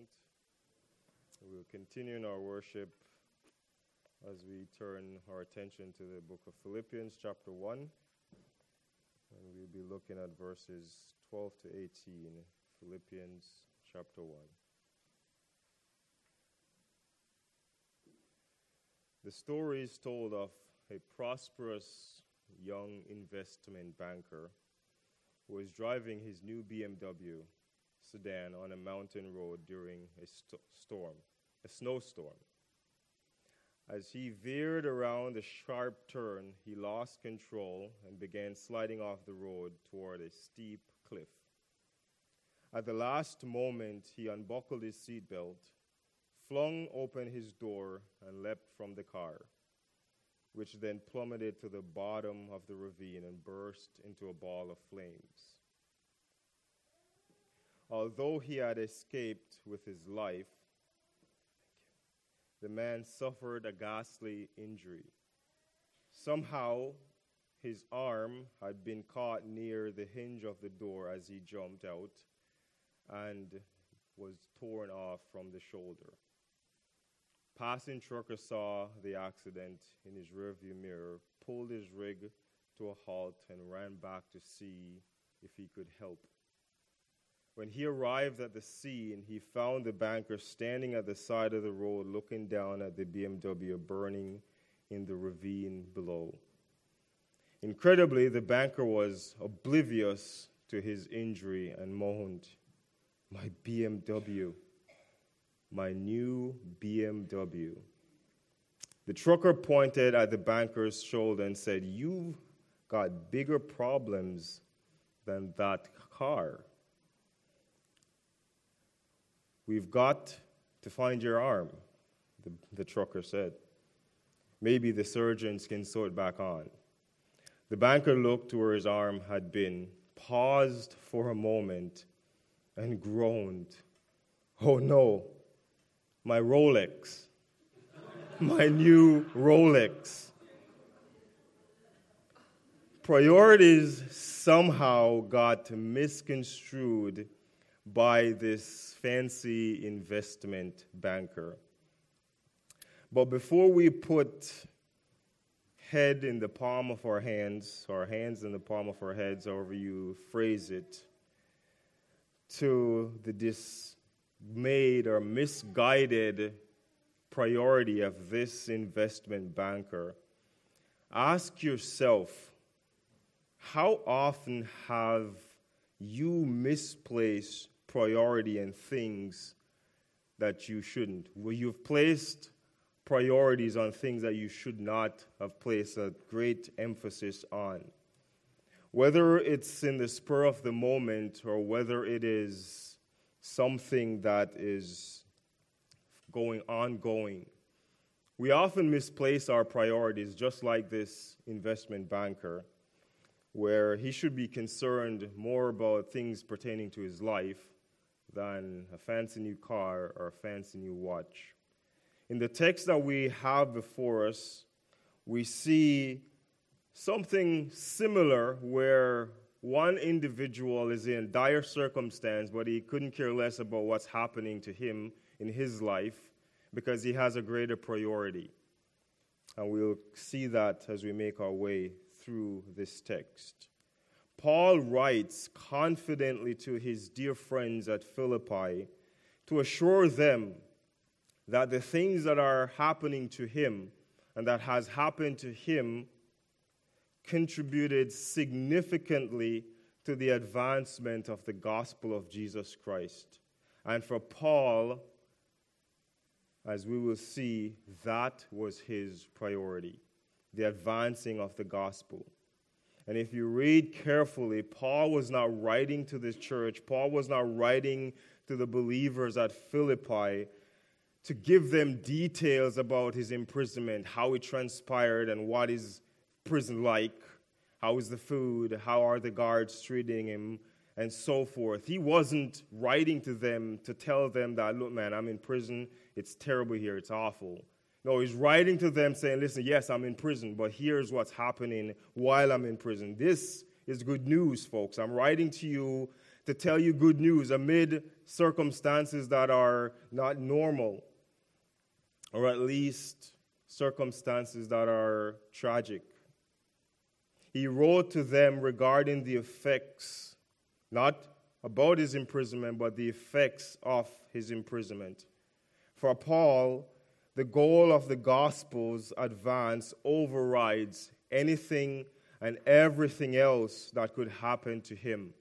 Mount. We'll continue in our worship as we turn our attention to the book of Philippians, chapter 1. And we'll be looking at verses 12 to 18, Philippians, chapter 1. The story is told of a prosperous young investment banker who was driving his new BMW sedan on a mountain road during a snowstorm. As he veered around a sharp turn, he lost control and began sliding off the road toward a steep cliff. At the last moment, he unbuckled his seatbelt, flung open his door, and leapt from the car, which then plummeted to the bottom of the ravine and burst into a ball of flames. Although he had escaped with his life, the man suffered a ghastly injury. Somehow, his arm had been caught near the hinge of the door as he jumped out and was torn off from the shoulder. Passing trucker saw the accident in his rearview mirror, pulled his rig to a halt, and ran back to see if he could help. When he arrived at the scene, he found the banker standing at the side of the road looking down at the BMW burning in the ravine below. Incredibly, the banker was oblivious to his injury and moaned, "My BMW, my new BMW." The trucker pointed at the banker's shoulder and said, "You've got bigger problems than that car. We've got to find your arm," the trucker said. "Maybe the surgeons can sew it back on." The banker looked to where his arm had been, paused for a moment, and groaned, "Oh no, my Rolex, my new Rolex." Priorities somehow got misconstrued by this fancy investment banker. But before we put head in the palm of our hands, or hands in the palm of our heads, however you phrase it, to the dismayed or misguided priority of this investment banker, ask yourself, how often have you misplaced priority in things that you shouldn't? Where you've placed priorities on things that you should not have placed a great emphasis on. Whether it's in the spur of the moment or whether it is something that is ongoing. We often misplace our priorities, just like this investment banker, where he should be concerned more about things pertaining to his life than a fancy new car or a fancy new watch. In the text that we have before us, we see something similar where one individual is in dire circumstance, but he couldn't care less about what's happening to him in his life because he has a greater priority. And we'll see that as we make our way through this text. Paul writes confidently to his dear friends at Philippi to assure them that the things that are happening to him and that has happened to him contributed significantly to the advancement of the gospel of Jesus Christ. And for Paul, as we will see, that was his priority, the advancing of the gospel. And if you read carefully, Paul was not writing to this church, Paul was not writing to the believers at Philippi to give them details about his imprisonment, how it transpired and what is prison like, how is the food, how are the guards treating him, and so forth. He wasn't writing to them to tell them that, "Look, man, I'm in prison, it's terrible here, it's awful." No, he's writing to them saying, "Listen, yes, I'm in prison, but here's what's happening while I'm in prison. This is good news, folks. I'm writing to you to tell you good news amid circumstances that are not normal, or at least circumstances that are tragic. He wrote to them regarding the effects, not about his imprisonment, but the effects of his imprisonment. For Paul, the goal of the gospel's advance overrides anything and everything else that could happen to him.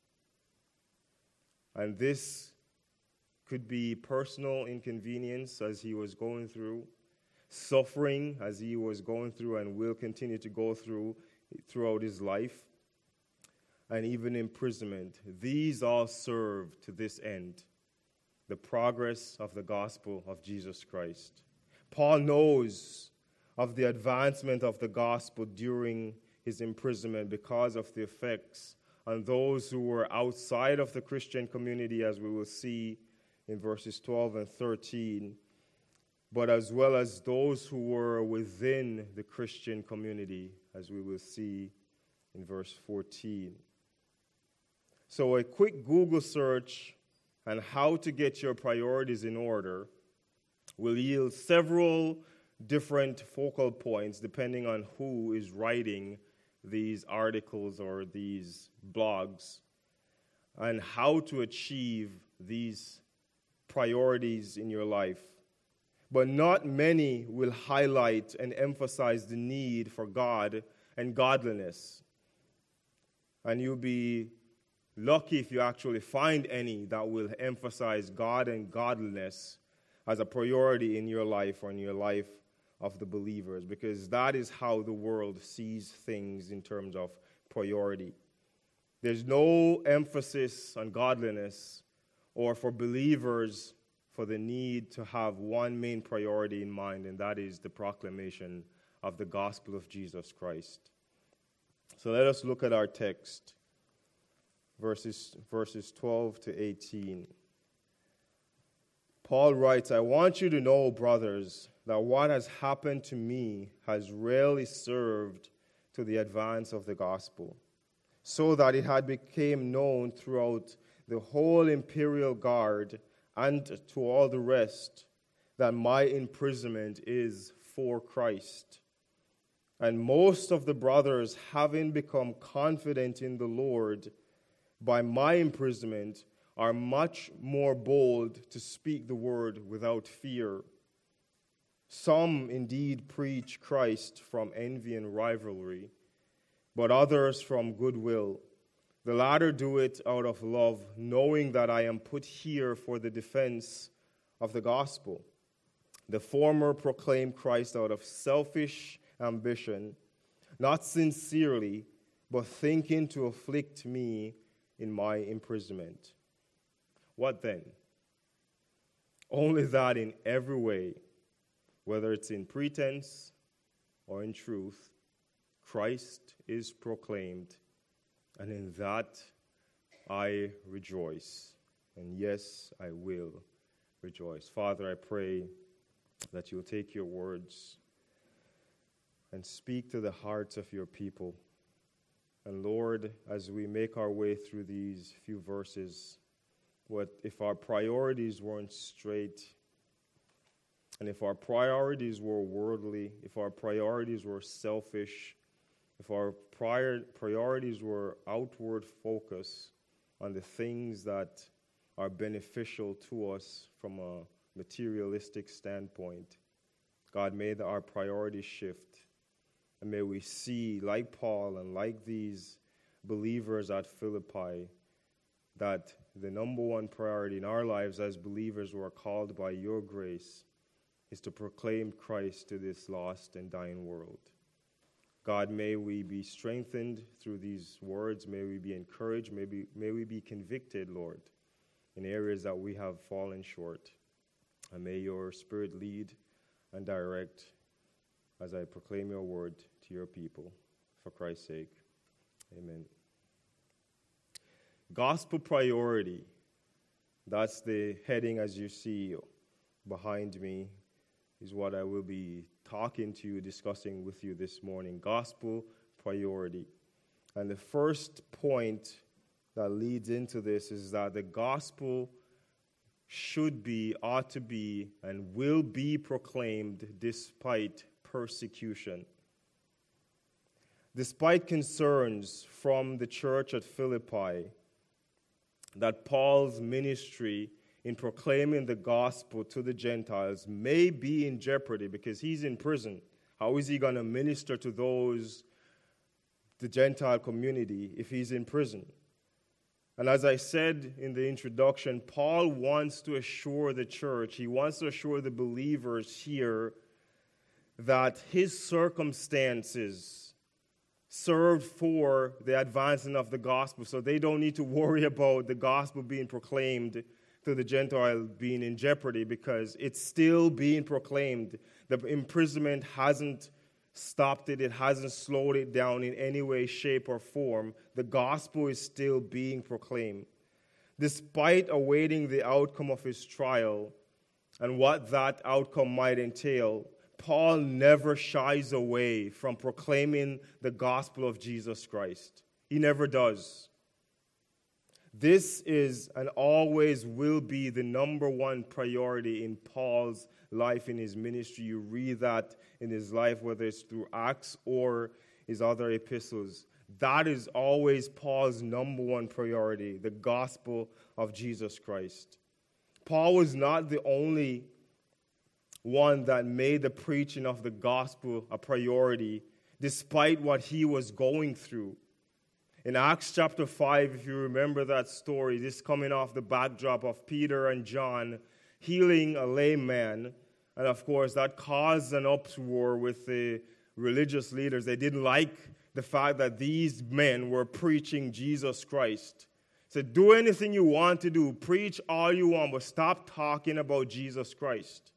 And this could be personal inconvenience as he was going through, suffering as he was going through and will continue to go through throughout his life, and even imprisonment. These all serve to this end, the progress of the gospel of Jesus Christ. Paul knows of the advancement of the gospel during his imprisonment because of the effects on those who were outside of the Christian community, as we will see in verses 12 and 13, but as well as those who were within the Christian community, as we will see in verse 14. So a quick Google search on how to get your priorities in order will yield several different focal points depending on who is writing these articles or these blogs, and how to achieve these priorities in your life. But not many will highlight and emphasize the need for God and godliness. And you'll be lucky if you actually find any that will emphasize God and godliness as a priority in your life or in your life of the believers, because that is how the world sees things in terms of priority. There's no emphasis on godliness or for believers for the need to have one main priority in mind, and that is the proclamation of the gospel of Jesus Christ. So let us look at our text, verses 12 to 18. Paul writes, "I want you to know, brothers, that what has happened to me has really served to the advance of the gospel, so that it had become known throughout the whole imperial guard and to all the rest that my imprisonment is for Christ. And most of the brothers, having become confident in the Lord by my imprisonment, are much more bold to speak the word without fear. Some indeed preach Christ from envy and rivalry, but others from goodwill. The latter do it out of love, knowing that I am put here for the defense of the gospel. The former proclaim Christ out of selfish ambition, not sincerely, but thinking to afflict me in my imprisonment. What then? Only that in every way, whether it's in pretense or in truth, Christ is proclaimed, and in that I rejoice. And yes, I will rejoice. Father, I pray that you'll take your words and speak to the hearts of your people. And Lord, as we make our way through these few verses, what if our priorities weren't straight, and if our priorities were worldly, if our priorities were selfish, if our priorities were outward focus on the things that are beneficial to us from a materialistic standpoint, God, may our priorities shift. And may we see, like Paul and like these believers at Philippi, that the number one priority in our lives as believers who are called by your grace is to proclaim Christ to this lost and dying world. God, may we be strengthened through these words. May we be encouraged. May we be convicted, Lord, in areas that we have fallen short. And may your Spirit lead and direct as I proclaim your word to your people. For Christ's sake, amen. Gospel priority. That's the heading, as you see behind me, is what I will be talking to you, discussing with you this morning. Gospel priority. And the first point that leads into this is that the gospel should be, ought to be, and will be proclaimed despite persecution. Despite concerns from the church at Philippi that Paul's ministry in proclaiming the gospel to the Gentiles may be in jeopardy because he's in prison. How is he going to minister to the Gentile community, if he's in prison? And as I said in the introduction, Paul wants to assure the church, he wants to assure the believers here that his circumstances served for the advancing of the gospel, so they don't need to worry about the gospel being proclaimed to the Gentile being in jeopardy, because it's still being proclaimed. The imprisonment hasn't stopped it. It hasn't slowed it down in any way, shape, or form. The gospel is still being proclaimed. Despite awaiting the outcome of his trial and what that outcome might entail, Paul never shies away from proclaiming the gospel of Jesus Christ. He never does. This is and always will be the number one priority in Paul's life, in his ministry. You read that in his life, whether it's through Acts or his other epistles. That is always Paul's number one priority, the gospel of Jesus Christ. Paul was not the only one that made the preaching of the gospel a priority, despite what he was going through. In Acts chapter 5, if you remember that story, this coming off the backdrop of Peter and John healing a lame man. And of course, that caused an uproar with the religious leaders. They didn't like the fact that these men were preaching Jesus Christ. So do anything you want to do, preach all you want, but stop talking about Jesus Christ.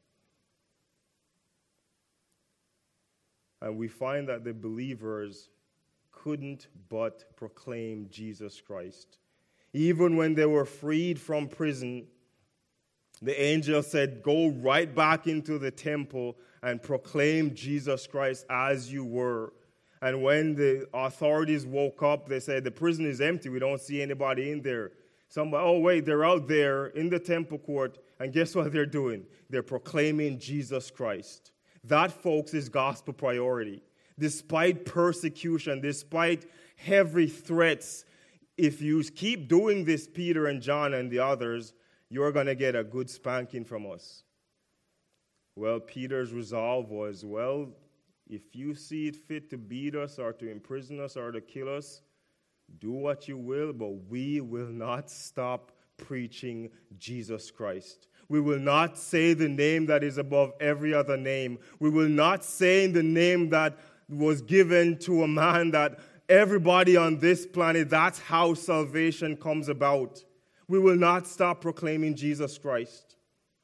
And we find that the believers couldn't but proclaim Jesus Christ. Even when they were freed from prison, the angel said, go right back into the temple and proclaim Jesus Christ as you were. And when the authorities woke up, they said, the prison is empty. We don't see anybody in there. Somebody, oh, wait, they're out there in the temple court. And guess what they're doing? They're proclaiming Jesus Christ. That, folks, is gospel priority. Despite persecution, despite heavy threats, if you keep doing this, Peter and John and the others, you're going to get a good spanking from us. Well, Peter's resolve was, well, if you see it fit to beat us or to imprison us or to kill us, do what you will, but we will not stop preaching Jesus Christ. We will not say the name that is above every other name. We will not say the name that was given to a man that everybody on this planet, that's how salvation comes about. We will not stop proclaiming Jesus Christ.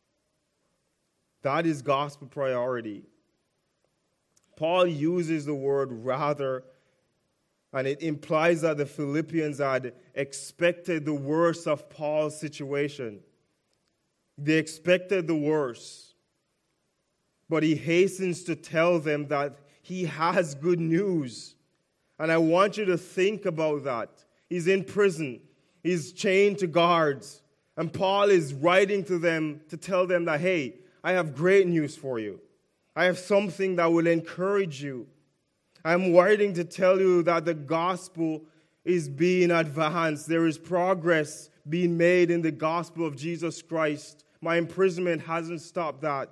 That is gospel priority. Paul uses the word rather, and it implies that the Philippians had expected the worst of Paul's situation. They expected the worst. But he hastens to tell them that he has good news. And I want you to think about that. He's in prison. He's chained to guards. And Paul is writing to them to tell them that, hey, I have great news for you. I have something that will encourage you. I'm writing to tell you that the gospel is being advanced. There is progress being made in the gospel of Jesus Christ. My imprisonment hasn't stopped that.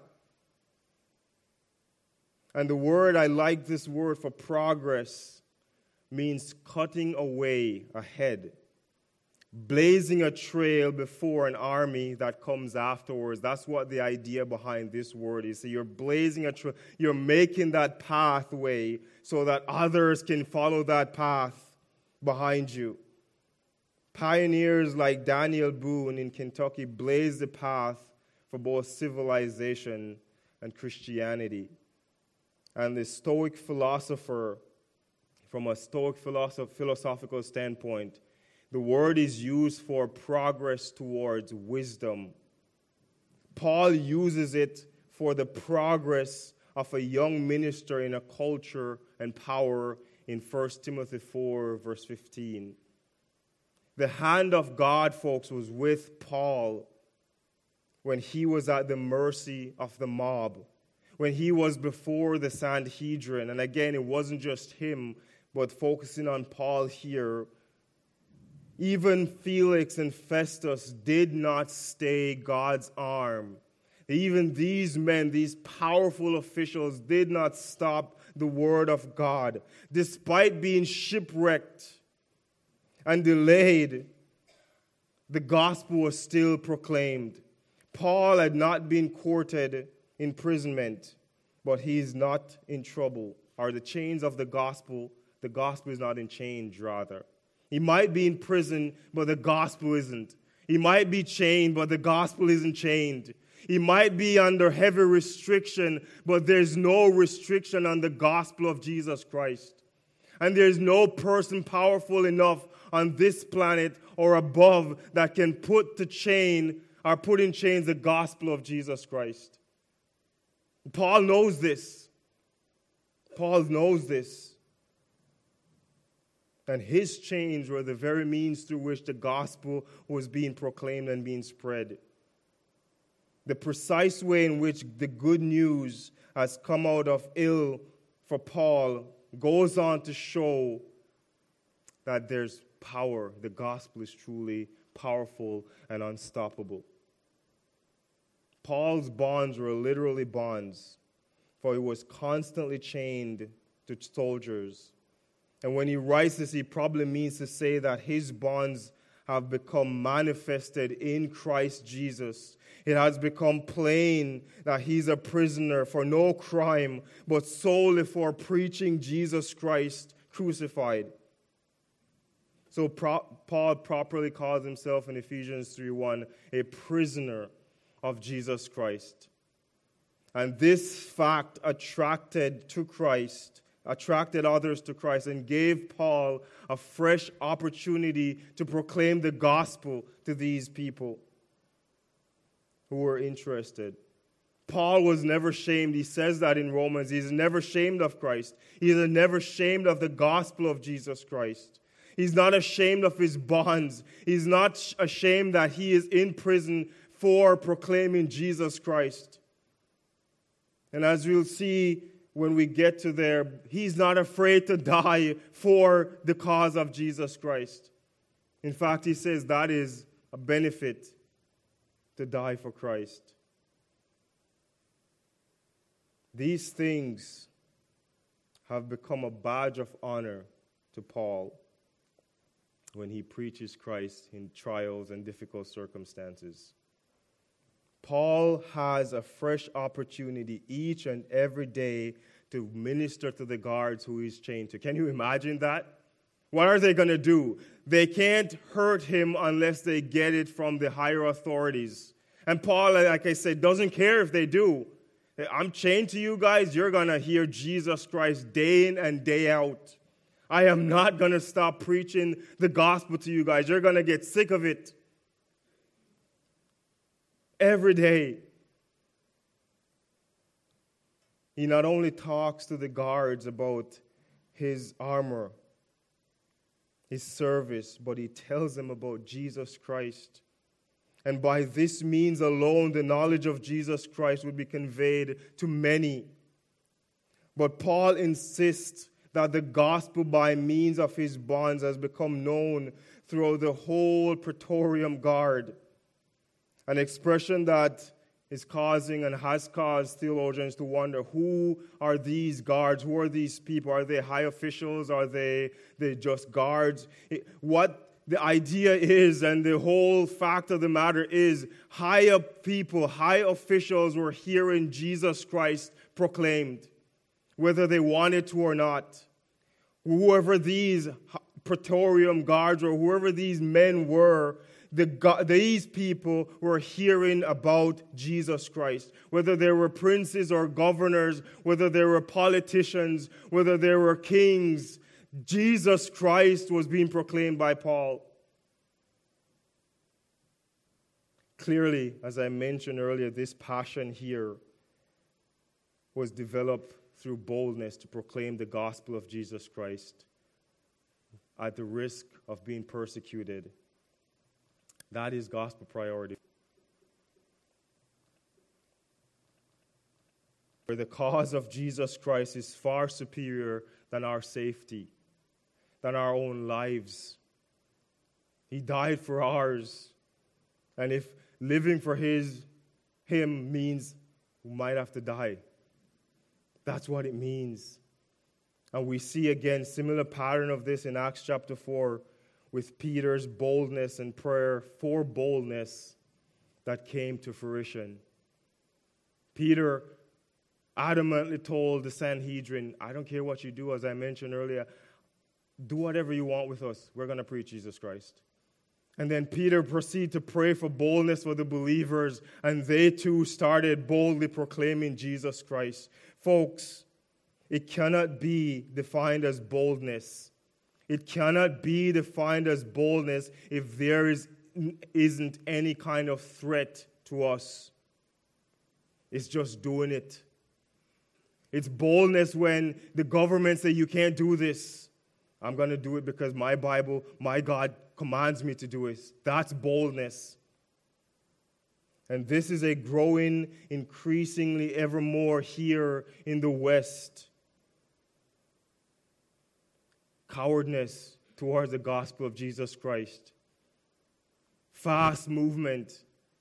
And the word, I like this word for progress, means cutting away ahead, blazing a trail before an army that comes afterwards. That's what the idea behind this word is. So you're blazing a trail, you're making that pathway so that others can follow that path behind you. Pioneers like Daniel Boone in Kentucky blazed the path for both civilization and Christianity. And the Stoic philosopher, from a Stoic philosophical standpoint, the word is used for progress towards wisdom. Paul uses it for the progress of a young minister in a culture and power in 1 Timothy 4, verse 15. The hand of God, folks, was with Paul when he was at the mercy of the mob, when he was before the Sanhedrin. And again, it wasn't just him, but focusing on Paul here. Even Felix and Festus did not stay God's arm. Even these men, these powerful officials, did not stop the word of God. Despite being shipwrecked and delayed, the gospel was still proclaimed. Paul had not been courted imprisonment, but he is not in trouble. Or the chains of the gospel is not in chains, rather. He might be in prison, but the gospel isn't. He might be chained, but the gospel isn't chained. He might be under heavy restriction, but there's no restriction on the gospel of Jesus Christ. And there's no person powerful enough on this planet or above that can put in chains the gospel of Jesus Christ. Paul knows this. Paul knows this. And his chains were the very means through which the gospel was being proclaimed and being spread. The precise way in which the good news has come out of ill for Paul goes on to show that there's power. The gospel is truly powerful and unstoppable. Paul's bonds were literally bonds, for he was constantly chained to soldiers. And when he writes this, he probably means to say that his bonds have become manifested in Christ Jesus. It has become plain that he's a prisoner for no crime, but solely for preaching Jesus Christ crucified. So Paul properly calls himself in Ephesians 3:1 a prisoner of Jesus Christ. And this fact attracted others to Christ and gave Paul a fresh opportunity to proclaim the gospel to these people who were interested. Paul was never shamed. He says that in Romans. He's never ashamed of Christ. He's never ashamed of the gospel of Jesus Christ. He's not ashamed of his bonds. He's not ashamed that he is in prison for proclaiming Jesus Christ. And as we'll see when we get to there, he's not afraid to die for the cause of Jesus Christ. In fact, he says that is a benefit to die for Christ. These things have become a badge of honor to Paul when he preaches Christ in trials and difficult circumstances. Paul has a fresh opportunity each and every day to minister to the guards who he's chained to. Can you imagine that? What are they going to do? They can't hurt him unless they get it from the higher authorities. And Paul, like I said, doesn't care if they do. I'm chained to you guys. You're going to hear Jesus Christ day in and day out. I am not going to stop preaching the gospel to you guys. You're going to get sick of it. Every day. He not only talks to the guards about his armor, his service, but he tells them about Jesus Christ. And by this means alone, the knowledge of Jesus Christ would be conveyed to many. But Paul insists that the gospel by means of his bonds has become known throughout the whole Praetorian Guard. An expression that is causing and has caused theologians to wonder, who are these guards? Who are these people? Are they high officials? Are they just guards? What the idea is, and the whole fact of the matter is, high up people, high officials were hearing Jesus Christ proclaimed, whether they wanted to or not. Whoever these Praetorian guards or whoever these men were, these people were hearing about Jesus Christ. Whether they were princes or governors, whether they were politicians, whether they were kings, Jesus Christ was being proclaimed by Paul. Clearly, as I mentioned earlier, this passion here was developed through boldness to proclaim the gospel of Jesus Christ at the risk of being persecuted That is gospel priority. Where the cause of Jesus Christ is far superior than our safety, than our own lives. He died for ours. And if living for Him means we might have to die, that's what it means. And we see again similar pattern of this in Acts chapter 4 with Peter's boldness and prayer for boldness that came to fruition. Peter adamantly told the Sanhedrin, I don't care what you do, as I mentioned earlier, do whatever you want with us. We're going to preach Jesus Christ. And then Peter proceeded to pray for boldness for the believers, and they too started boldly proclaiming Jesus Christ. Folks, it cannot be defined as boldness. It cannot be defined as boldness if there isn't any kind of threat to us. It's just doing it. It's boldness when the government say you can't do this. I'm going to do it because my Bible, my God commands me to do it. That's boldness. And this is a growing, increasingly ever more here in the West. Cowardness towards the gospel of Jesus Christ. Fast movement.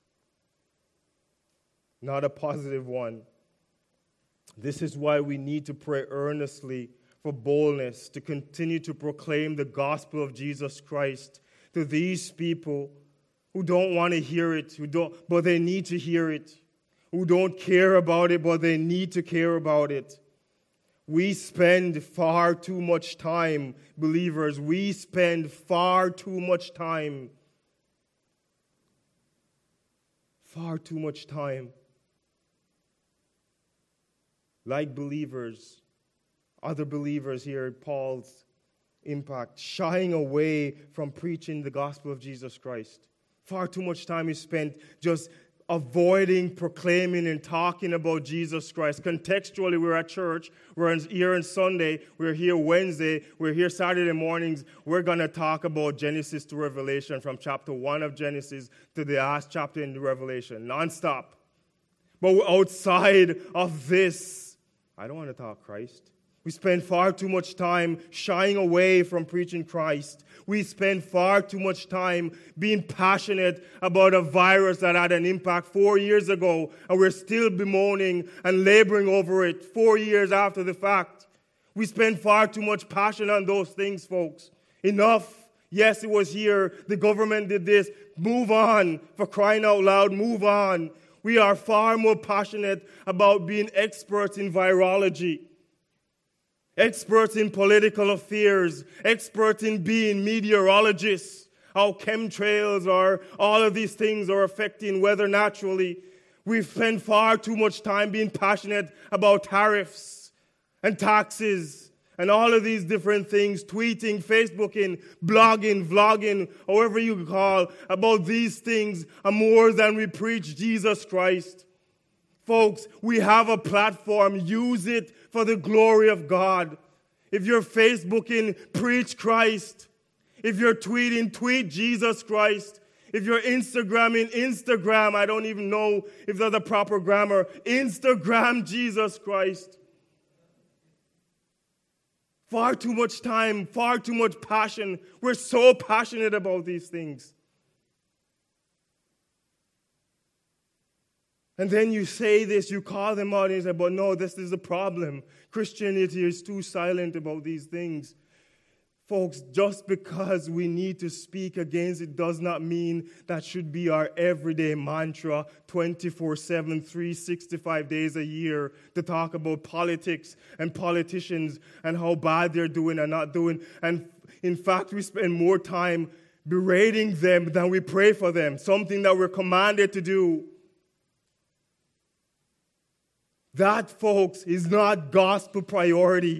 Not a positive one. This is why we need to pray earnestly for boldness to continue to proclaim the gospel of Jesus Christ to these people who don't want to hear it, but they need to hear it, who don't care about it, but they need to care about it. We spend far too much time, believers, we spend far too much time like believers, other believers here at Paul's impact, shying away from preaching the gospel of Jesus Christ. Far too much time is spent just avoiding proclaiming and talking about Jesus Christ. Contextually, we're at church. We're here on Sunday. We're here Wednesday. We're here Saturday mornings. We're going to talk about Genesis to Revelation, from chapter 1 of Genesis to the last chapter in the Revelation, nonstop. But outside of this, I don't want to talk Christ. We spend far too much time shying away from preaching Christ. We spend far too much time being passionate about a virus that had an impact 4 years ago, and we're still bemoaning and laboring over it 4 years after the fact. We spend far too much passion on those things, folks. Enough. Yes, it was here. The government did this. Move on. For crying out loud, move on. We are far more passionate about being experts in virology, experts in political affairs, experts in being meteorologists, how chemtrails or all of these things are affecting weather naturally. We spend far too much time being passionate about tariffs and taxes and all of these different things, tweeting, Facebooking, blogging, vlogging, however you call, about these things are more than we preach Jesus Christ. Folks, we have a platform. Use it for the glory of God. If you're Facebooking, preach Christ. If you're tweeting, tweet Jesus Christ. If you're Instagramming, Instagram, I don't even know if that's the proper grammar, Instagram Jesus Christ. Far too much time, far too much passion. We're so passionate about these things. And then you say this, you call them out, and you say, but no, this is the problem. Christianity is too silent about these things. Folks, just because we need to speak against it does not mean that should be our everyday mantra 24/7, 365 days a year to talk about politics and politicians and how bad they're doing and not doing. And in fact, we spend more time berating them than we pray for them, something that we're commanded to do. That, folks, is not gospel priority.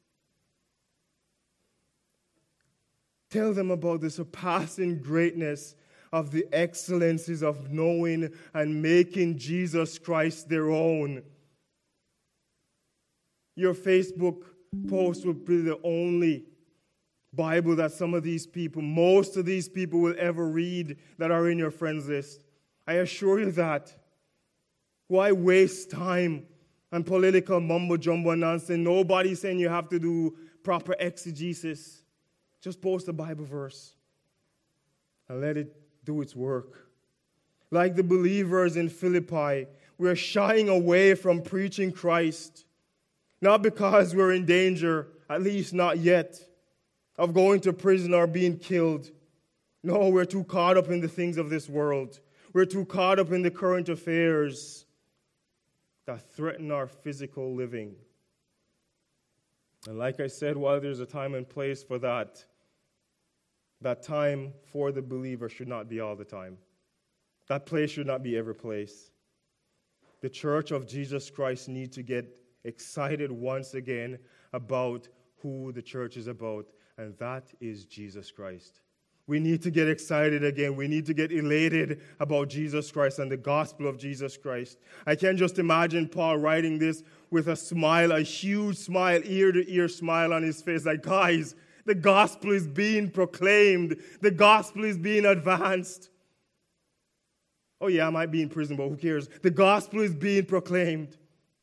Tell them about the surpassing greatness of the excellencies of knowing and making Jesus Christ their own. Your Facebook post will be the only Bible that some of these people, most of these people will ever read that are in your friends list. I assure you that. Why waste time on political mumbo-jumbo nonsense? Nobody's saying you have to do proper exegesis. Just post a Bible verse and let it do its work. Like the believers in Philippi, we're shying away from preaching Christ. Not because we're in danger, at least not yet, of going to prison or being killed. No, we're too caught up in the things of this world. We're too caught up in the current affairs that threaten our physical living. And like I said, while there's a time and place for that, that time for the believer should not be all the time. That place should not be every place. The church of Jesus Christ needs to get excited once again about who the church is about, and that is Jesus Christ. We need to get excited again. We need to get elated about Jesus Christ and the gospel of Jesus Christ. I can just imagine Paul writing this with a smile, a huge smile, ear-to-ear smile on his face, like, guys, the gospel is being proclaimed. The gospel is being advanced. Oh yeah, I might be in prison, but who cares? The gospel is being proclaimed.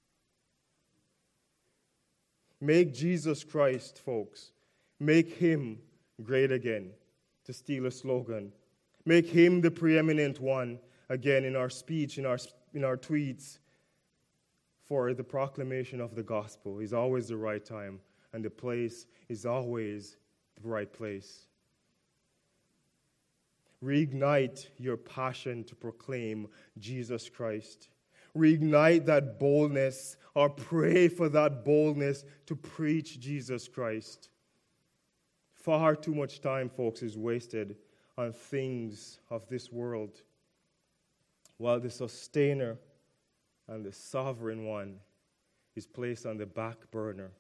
Make Jesus Christ, folks. Make him great again, to steal a slogan. Make him the preeminent one again in our speech, in our tweets, for the proclamation of the gospel is always the right time, and the place is always the right place. Reignite your passion to proclaim Jesus Christ. Reignite that boldness, or pray for that boldness to preach Jesus Christ. Far too much time, folks, is wasted on things of this world, while the sustainer and the sovereign one is placed on the back burner.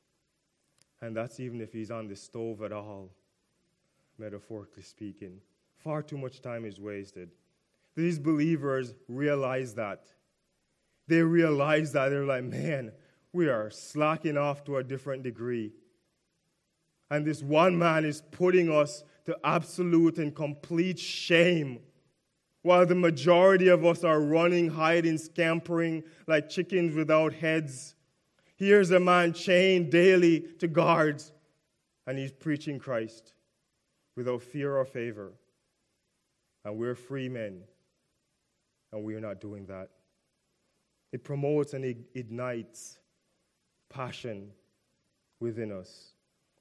And that's even if he's on the stove at all, metaphorically speaking. Far too much time is wasted. These believers realize that. They realize that. They're like, man, we are slacking off to a different degree. And this one man is putting us to absolute and complete shame, while the majority of us are running, hiding, scampering like chickens without heads. Here's a man chained daily to guards, and he's preaching Christ without fear or favor. And we're free men, and we're not doing that. It promotes and ignites passion within us.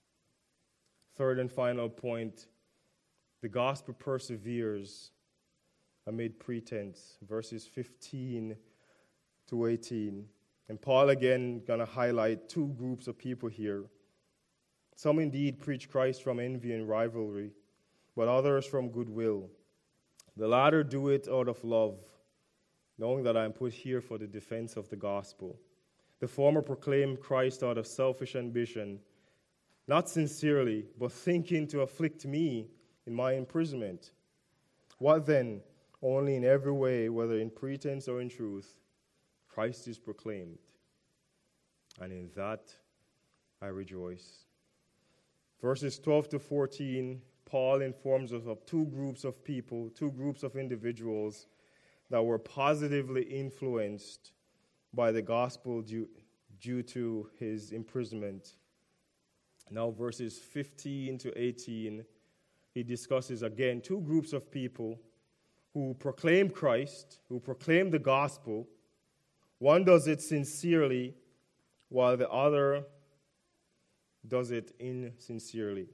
Third and final point, the gospel perseveres amid pretense, verses 15 to 18. And Paul again going to highlight two groups of people here. Some indeed preach Christ from envy and rivalry, but others from goodwill. The latter do it out of love, knowing that I am put here for the defense of the gospel. The former proclaim Christ out of selfish ambition, not sincerely, but thinking to afflict me in my imprisonment. What then? Only in every way, whether in pretense or in truth, Christ is proclaimed. And in that I rejoice. Verses 12 to 14, Paul informs us of two groups of people, two groups of individuals that were positively influenced by the gospel due to his imprisonment. Now, verses 15 to 18, he discusses again two groups of people who proclaim Christ, who proclaim the gospel. One does it sincerely, while the other does it insincerely.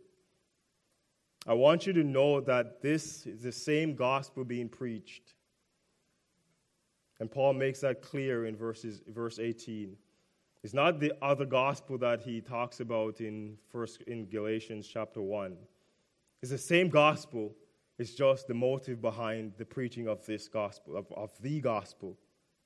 I want you to know that this is the same gospel being preached. And Paul makes that clear in verse 18. It's not the other gospel that he talks about in Galatians chapter 1. It's the same gospel. It's just the motive behind the preaching of this gospel, of the gospel.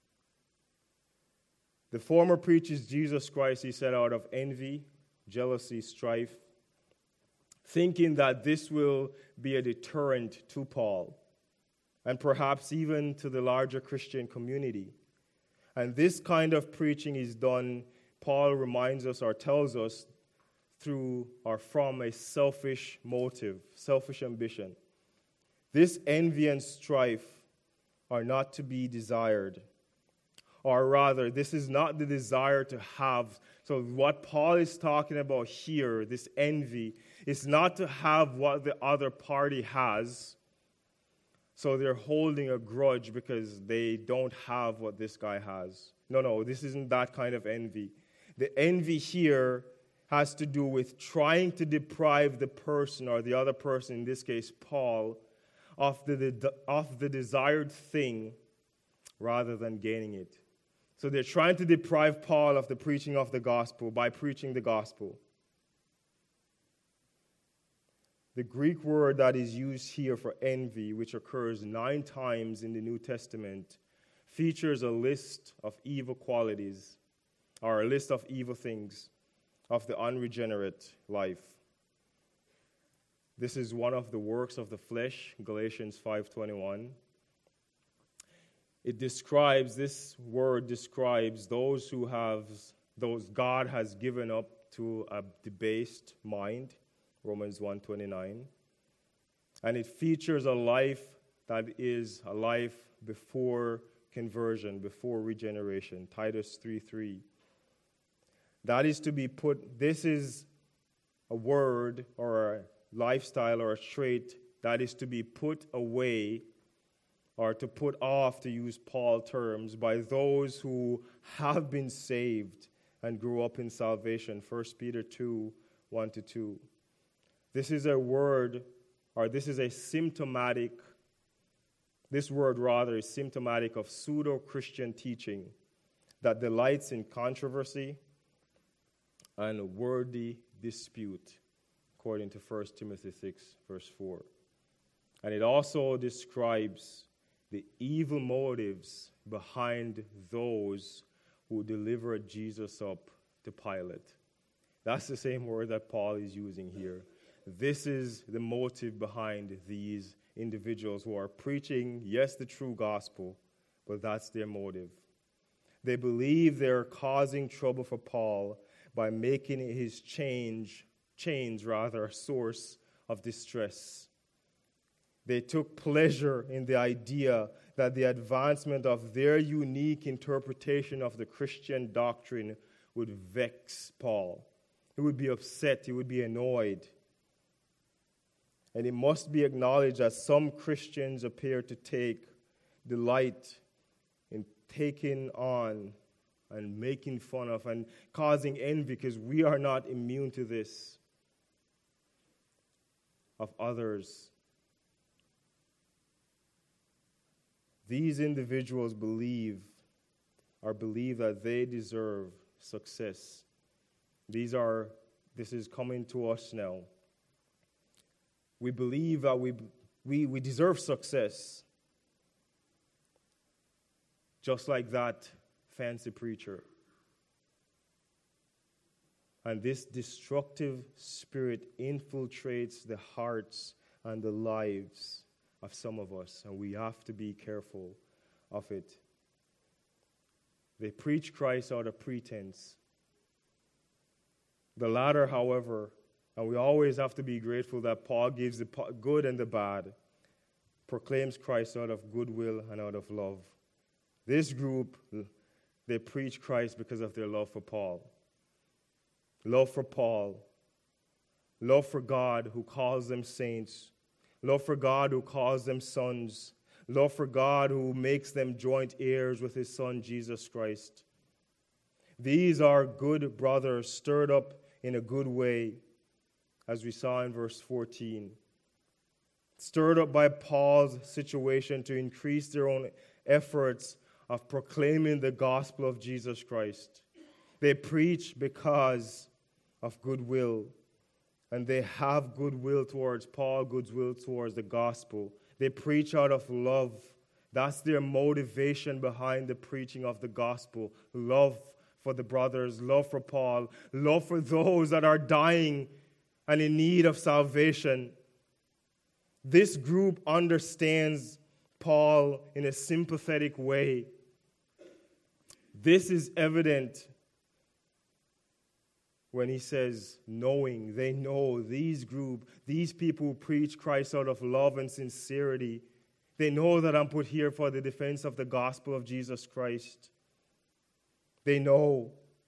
The former preaches Jesus Christ, he said, out of envy, jealousy, strife, thinking that this will be a deterrent to Paul and perhaps even to the larger Christian community. And this kind of preaching is done, Paul reminds us or tells us, through or from a selfish motive, selfish ambition. This envy and strife are not to be desired. Or rather, this is not the desire to have. So what Paul is talking about here, this envy, is not to have what the other party has. So they're holding a grudge because they don't have what this guy has. No, this isn't that kind of envy. The envy here has to do with trying to deprive the person, or the other person, in this case Paul, of the desired thing rather than gaining it. So they're trying to deprive Paul of the preaching of the gospel by preaching the gospel. The Greek word that is used here for envy, which occurs 9 times in the New Testament, features a list of evil qualities, or a list of evil things of the unregenerate life. This is one of the works of the flesh, Galatians 5:21. This word describes those God has given up to a debased mind, Romans 1:29. And it features a life that is a life before conversion, before regeneration, Titus 3:3. That is to be put, this is a word or a lifestyle or a trait that is to be put away or to put off, to use Paul terms, by those who have been saved and grew up in salvation, 1 Peter 2:1-2. This is a word, or this is a symptomatic, this word rather is symptomatic of pseudo-Christian teaching that delights in controversy and wordy dispute, according to 1 Timothy 6:4. And it also describes the evil motives behind those who delivered Jesus up to Pilate. That's the same word that Paul is using here. This is the motive behind these individuals who are preaching, yes, the true gospel, but that's their motive. They believe they're causing trouble for Paul by making his chains a source of distress. They took pleasure in the idea that the advancement of their unique interpretation of the Christian doctrine would vex Paul. He would be upset, he would be annoyed. And it must be acknowledged that some Christians appear to take delight in taking on and making fun of and causing envy, because we are not immune to this of others. These individuals believe that they deserve success. This is coming to us now. We believe that we deserve success, just like that fancy preacher. And this destructive spirit infiltrates the hearts and the lives of some of us, and we have to be careful of it. They preach Christ out of pretense. The latter, however, and we always have to be grateful that Paul gives the good and the bad, proclaims Christ out of goodwill and out of love. This group, they preach Christ because of their love for Paul. Love for Paul. Love for God, who calls them saints. Love for God, who calls them sons. Love for God, who makes them joint heirs with his Son, Jesus Christ. These are good brothers, stirred up in a good way, as we saw in verse 14. Stirred up by Paul's situation to increase their own efforts of proclaiming the gospel of Jesus Christ. They preach because of goodwill, and they have goodwill towards Paul, goodwill towards the gospel. They preach out of love. That's their motivation behind the preaching of the gospel. Love for the brothers, love for Paul, love for those that are dying and in need of salvation. This group understands Paul in a sympathetic way. This is evident when he says knowing. They know these people who preach Christ out of love and sincerity. They know that I'm put here for the defense of the gospel of Jesus Christ. They know.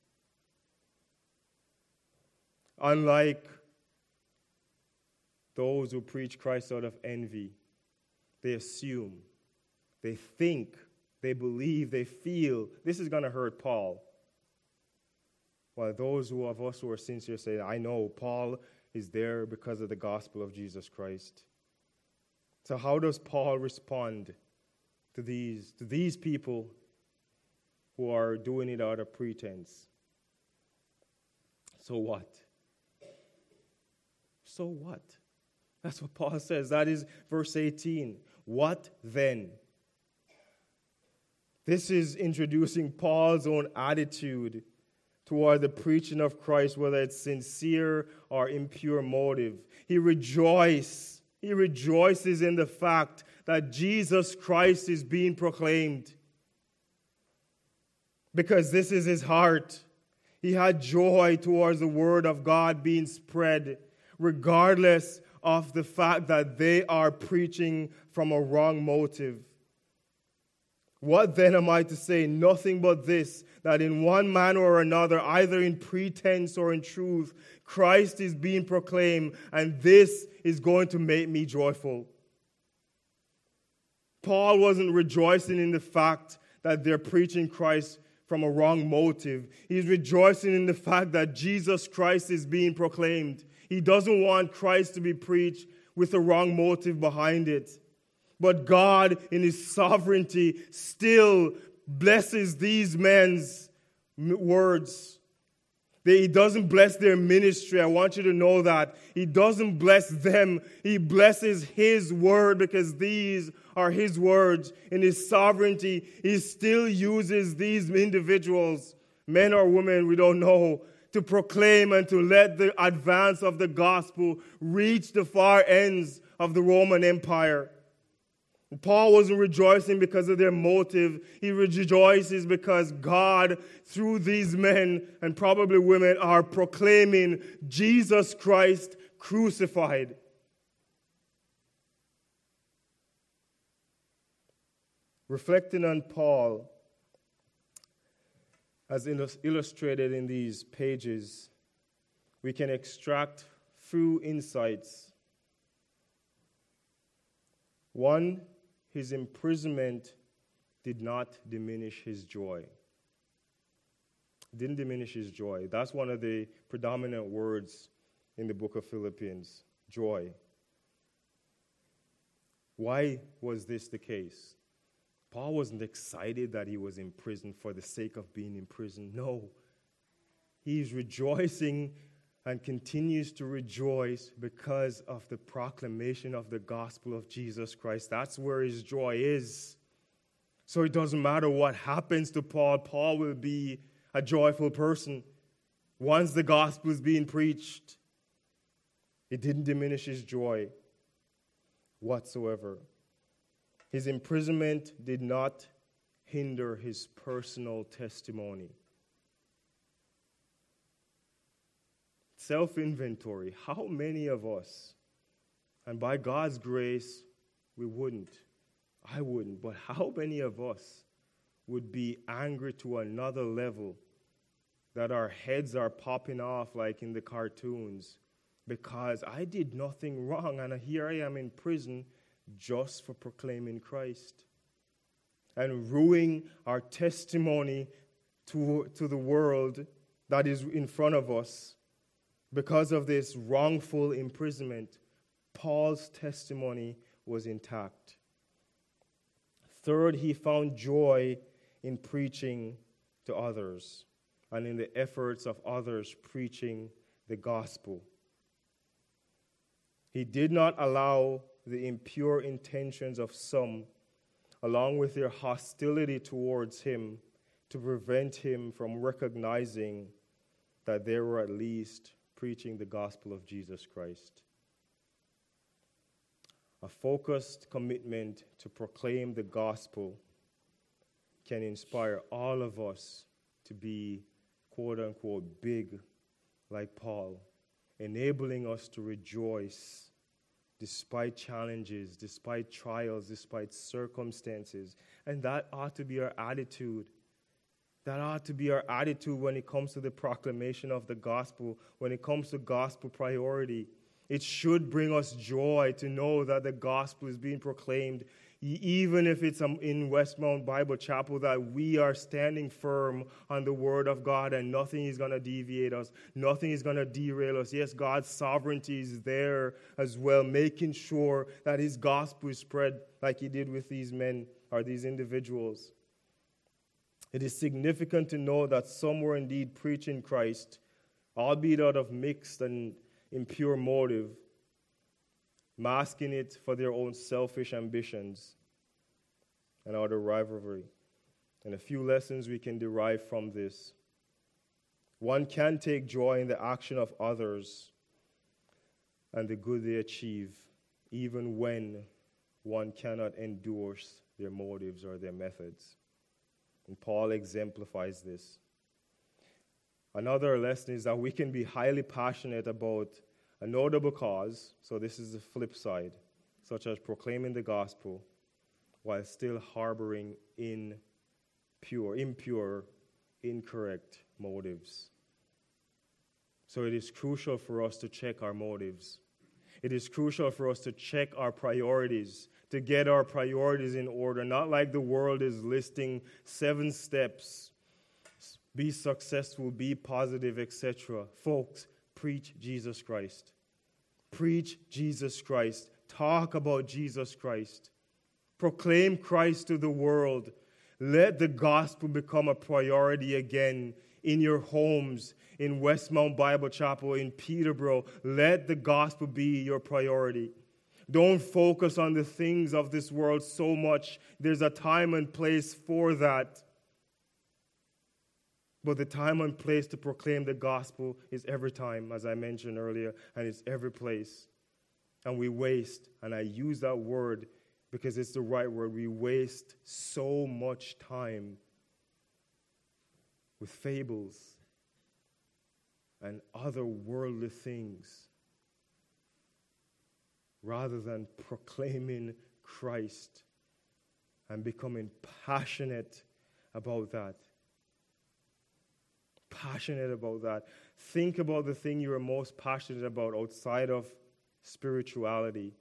Unlike those who preach Christ out of envy, they assume, they think, they believe, they feel, this is going to hurt Paul. While those of us who are sincere say, I know Paul is there because of the gospel of Jesus Christ. So how does Paul respond to these people who are doing it out of pretense? So what? So what? That's what Paul says. That is verse 18. What then? This is introducing Paul's own attitude toward the preaching of Christ, whether it's sincere or impure motive. He rejoices in the fact that Jesus Christ is being proclaimed, because this is his heart. He had joy towards the word of God being spread, regardless of the fact that they are preaching from a wrong motive. What then am I to say? Nothing but this, that in one manner or another, either in pretense or in truth, Christ is being proclaimed, and this is going to make me joyful. Paul wasn't rejoicing in the fact that they're preaching Christ from a wrong motive. He's rejoicing in the fact that Jesus Christ is being proclaimed. He doesn't want Christ to be preached with a wrong motive behind it. But God, in his sovereignty, still blesses these men's words. He doesn't bless their ministry. I want you to know that. He doesn't bless them. He blesses his word, because these are his words. In his sovereignty, he still uses these individuals, men or women, we don't know, to proclaim and to let the advance of the gospel reach the far ends of the Roman Empire. Paul wasn't rejoicing because of their motive. He rejoices because God, through these men and probably women, are proclaiming Jesus Christ crucified. Reflecting on Paul, as illustrated in these pages, we can extract few insights. One, his imprisonment did not diminish his joy. It didn't diminish his joy. That's one of the predominant words in the book of Philippians, joy. Why was this the case? Paul wasn't excited that he was in prison for the sake of being in prison. No. He's rejoicing and continues to rejoice because of the proclamation of the gospel of Jesus Christ. That's where his joy is. So it doesn't matter what happens to Paul. Paul will be a joyful person once the gospel is being preached. It didn't diminish his joy whatsoever. His imprisonment did not hinder his personal testimony. Self-inventory. How many of us, and by God's grace, we wouldn't, I wouldn't, but how many of us would be angry to another level, that our heads are popping off like in the cartoons because I did nothing wrong and here I am in prison just for proclaiming Christ, and ruining our testimony to the world that is in front of us because of this wrongful imprisonment? Paul's testimony was intact. Third, he found joy in preaching to others and in the efforts of others preaching the gospel. He did not allow the impure intentions of some, along with their hostility towards him, to prevent him from recognizing that they were at least preaching the gospel of Jesus Christ. A focused commitment to proclaim the gospel can inspire all of us to be, quote unquote, big like Paul, enabling us to rejoice despite challenges, despite trials, despite circumstances. And that ought to be our attitude. That ought to be our attitude when it comes to the proclamation of the gospel, when it comes to gospel priority. It should bring us joy to know that the gospel is being proclaimed, even if it's in Westmount Bible Chapel, that we are standing firm on the word of God and nothing is going to deviate us, nothing is going to derail us. Yes, God's sovereignty is there as well, making sure that his gospel is spread like he did with these men or these individuals. It is significant to know that some were indeed preaching Christ, albeit out of mixed and impure motive, masking it for their own selfish ambitions and out of rivalry. And a few lessons we can derive from this. One can take joy in the action of others and the good they achieve, even when one cannot endorse their motives or their methods. And Paul exemplifies this. Another lesson is that we can be highly passionate about a notable cause, so this is the flip side, such as proclaiming the gospel, while still harboring impure, incorrect motives. So it is crucial for us to check our motives. It is crucial for us to check our priorities, to get our priorities in order, not like the world is listing 7 steps. Be successful, be positive, etc. Folks, preach Jesus Christ. Preach Jesus Christ. Talk about Jesus Christ. Proclaim Christ to the world. Let the gospel become a priority again in your homes, in Westmount Bible Chapel, in Peterborough. Let the gospel be your priority. Don't focus on the things of this world so much. There's a time and place for that. But the time and place to proclaim the gospel is every time, as I mentioned earlier, and it's every place. And we waste, and I use that word because it's the right word, we waste so much time with fables and other worldly things rather than proclaiming Christ and becoming passionate about that. Passionate about that. Think about the thing you are most passionate about outside of spirituality.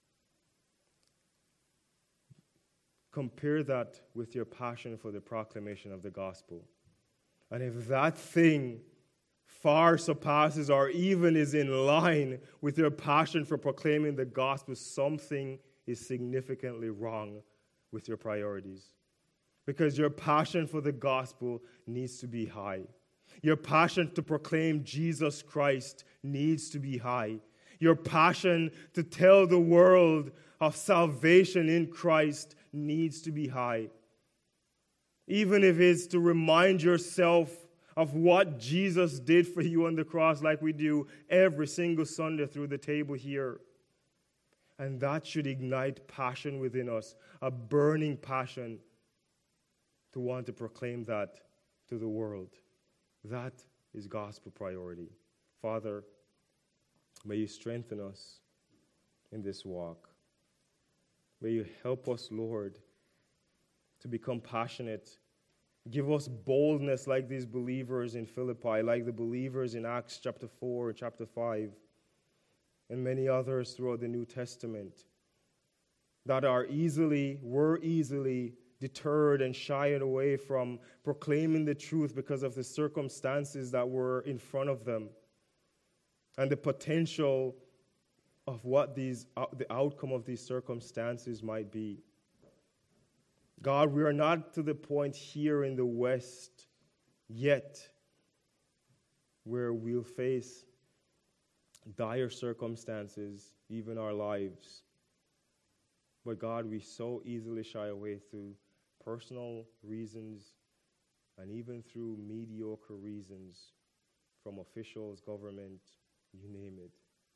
Compare that with your passion for the proclamation of the gospel. And if that thing far surpasses or even is in line with your passion for proclaiming the gospel, something is significantly wrong with your priorities. Because your passion for the gospel needs to be high. Your passion to proclaim Jesus Christ needs to be high. Your passion to tell the world of salvation in Christ needs to be high. Even if it's to remind yourself of what Jesus did for you on the cross, like we do every single Sunday through the table here. And that should ignite passion within us, a burning passion to want to proclaim that to the world. That is gospel priority. Father, may you strengthen us in this walk. May you help us, Lord, to become passionate. Give us boldness like these believers in Philippi, like the believers in Acts chapter 4 and chapter 5, and many others throughout the New Testament, that were easily deterred and shied away from proclaiming the truth because of the circumstances that were in front of them and the potential of what the outcome of these circumstances might be. God, we are not to the point here in the West yet where we'll face dire circumstances, even our lives. But God, we so easily shy away through personal reasons and even through mediocre reasons from officials, government, you name it.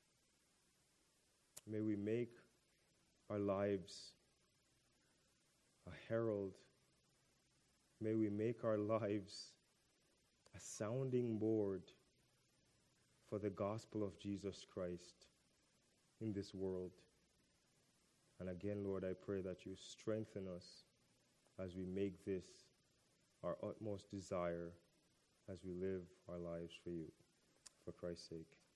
May we make our lives a herald. May we make our lives a sounding board for the gospel of Jesus Christ in this world. And again, Lord, I pray that you strengthen us as we make this our utmost desire as we live our lives for you. For Christ's sake.